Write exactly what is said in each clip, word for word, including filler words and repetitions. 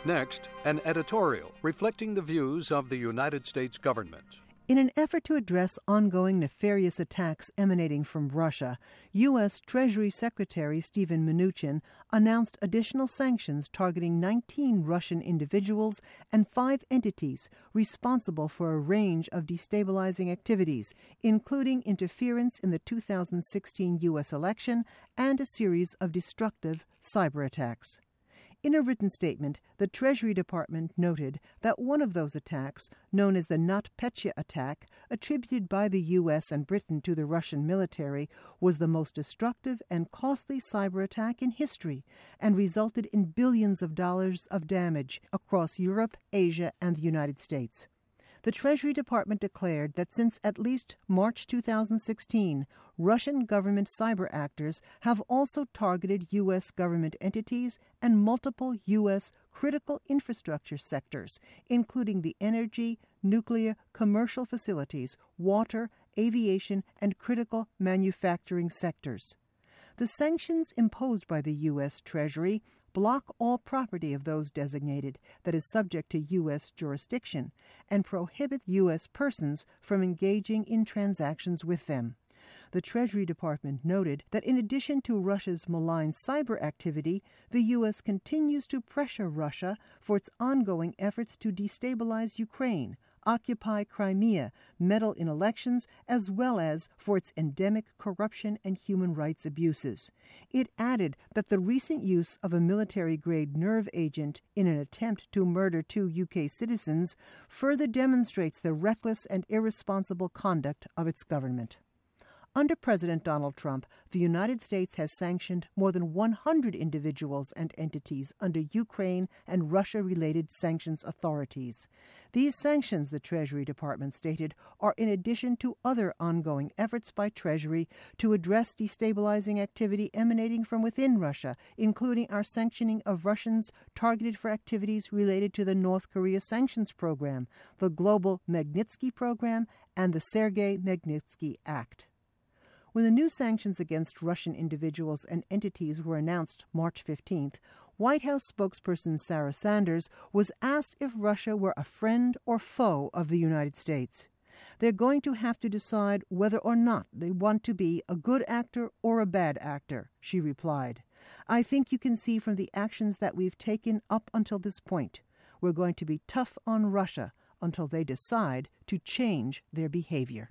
Next, an editorial reflecting the views of the United States government. In an effort to address ongoing nefarious attacks emanating from Russia, U S. Treasury Secretary Steven Mnuchin announced additional sanctions targeting nineteen Russian individuals and five entities responsible for a range of destabilizing activities, including interference in the two thousand sixteen U S election and a series of destructive cyber attacks. In a written statement, the Treasury Department noted that one of those attacks, known as the NotPetya attack, attributed by the U S and Britain to the Russian military, was the most destructive and costly cyber attack in history and resulted in billions of dollars of damage across Europe, Asia, and the United States. The Treasury Department declared that since at least March two thousand sixteen, Russian government cyber actors have also targeted U S government entities and multiple U S critical infrastructure sectors, including the energy, nuclear, commercial facilities, water, aviation, and critical manufacturing sectors. The sanctions imposed by the U S. Treasury block all property of those designated that is subject to U S jurisdiction and prohibit U S persons from engaging in transactions with them. The Treasury Department noted that in addition to Russia's malign cyber activity, the U S continues to pressure Russia for its ongoing efforts to destabilize Ukraine, occupy Crimea, meddle in elections, as well as for its endemic corruption and human rights abuses. It added that the recent use of a military-grade nerve agent in an attempt to murder two U K citizens further demonstrates the reckless and irresponsible conduct of its government. Under President Donald Trump, the United States has sanctioned more than one hundred individuals and entities under Ukraine and Russia-related sanctions authorities. These sanctions, the Treasury Department stated, are in addition to other ongoing efforts by Treasury to address destabilizing activity emanating from within Russia, including our sanctioning of Russians targeted for activities related to the North Korea sanctions program, the Global Magnitsky Program, and the Sergei Magnitsky Act. When the new sanctions against Russian individuals and entities were announced March fifteenth, White House spokesperson Sarah Sanders was asked if Russia were a friend or foe of the United States. They're going to have to decide whether or not they want to be a good actor or a bad actor, she replied. I think you can see from the actions that we've taken up until this point. We're going to be tough on Russia until they decide to change their behavior.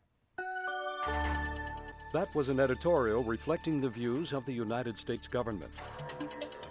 That was an editorial reflecting the views of the United States government.